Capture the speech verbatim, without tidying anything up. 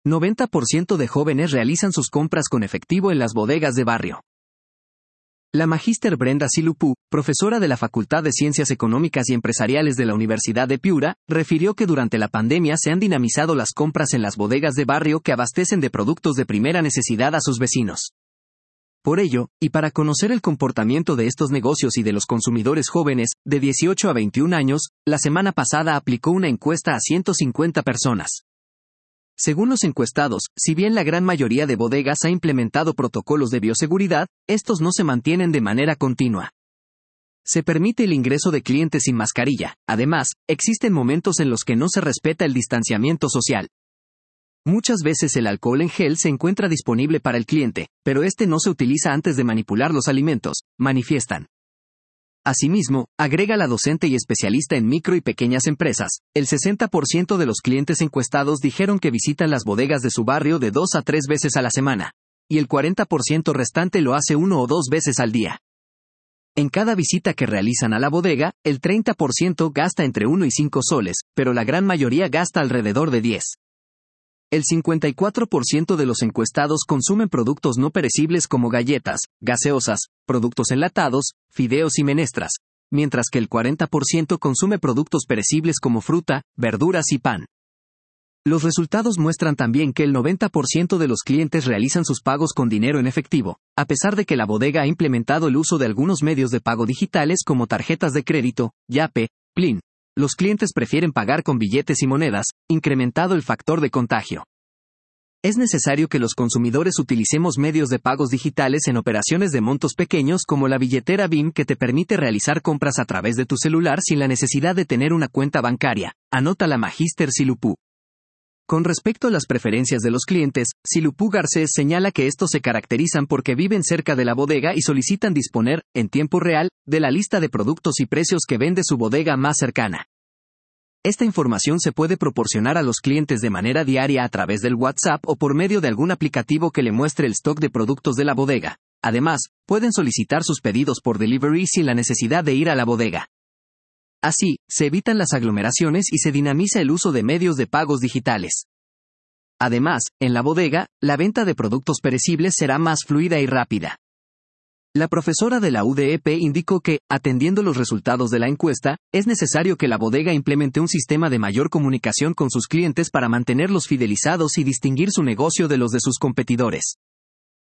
noventa por ciento de jóvenes realizan sus compras con efectivo en las bodegas de barrio. La magíster Brenda Silupú, profesora de la Facultad de Ciencias Económicas y Empresariales de la Universidad de Piura, refirió que durante la pandemia se han dinamizado las compras en las bodegas de barrio que abastecen de productos de primera necesidad a sus vecinos. Por ello, y para conocer el comportamiento de estos negocios y de los consumidores jóvenes, de dieciocho a veintiún años, la semana pasada aplicó una encuesta a ciento cincuenta personas. Según los encuestados, si bien la gran mayoría de bodegas ha implementado protocolos de bioseguridad, estos no se mantienen de manera continua. Se permite el ingreso de clientes sin mascarilla. Además, existen momentos en los que no se respeta el distanciamiento social. Muchas veces el alcohol en gel se encuentra disponible para el cliente, pero este no se utiliza antes de manipular los alimentos, manifiestan. Asimismo, agrega la docente y especialista en micro y pequeñas empresas, el sesenta por ciento de los clientes encuestados dijeron que visitan las bodegas de su barrio de dos a tres veces a la semana, y el cuarenta por ciento restante lo hace uno o dos veces al día. En cada visita que realizan a la bodega, el treinta por ciento gasta entre uno y cinco soles, pero la gran mayoría gasta alrededor de diez. El cincuenta y cuatro por ciento de los encuestados consumen productos no perecibles como galletas, gaseosas, productos enlatados, fideos y menestras, mientras que el cuarenta por ciento consume productos perecibles como fruta, verduras y pan. Los resultados muestran también que el noventa por ciento de los clientes realizan sus pagos con dinero en efectivo, a pesar de que la bodega ha implementado el uso de algunos medios de pago digitales como tarjetas de crédito, Yape, Plin. Los clientes prefieren pagar con billetes y monedas, incrementado el factor de contagio. Es necesario que los consumidores utilicemos medios de pagos digitales en operaciones de montos pequeños como la billetera B I M que te permite realizar compras a través de tu celular sin la necesidad de tener una cuenta bancaria, anota la magíster Silupú. Con respecto a las preferencias de los clientes, Silupú Garcés señala que estos se caracterizan porque viven cerca de la bodega y solicitan disponer, en tiempo real, de la lista de productos y precios que vende su bodega más cercana. Esta información se puede proporcionar a los clientes de manera diaria a través del WhatsApp o por medio de algún aplicativo que le muestre el stock de productos de la bodega. Además, pueden solicitar sus pedidos por delivery sin la necesidad de ir a la bodega. Así, se evitan las aglomeraciones y se dinamiza el uso de medios de pagos digitales. Además, en la bodega, la venta de productos perecibles será más fluida y rápida. La profesora de la U D E P indicó que, atendiendo los resultados de la encuesta, es necesario que la bodega implemente un sistema de mayor comunicación con sus clientes para mantenerlos fidelizados y distinguir su negocio de los de sus competidores.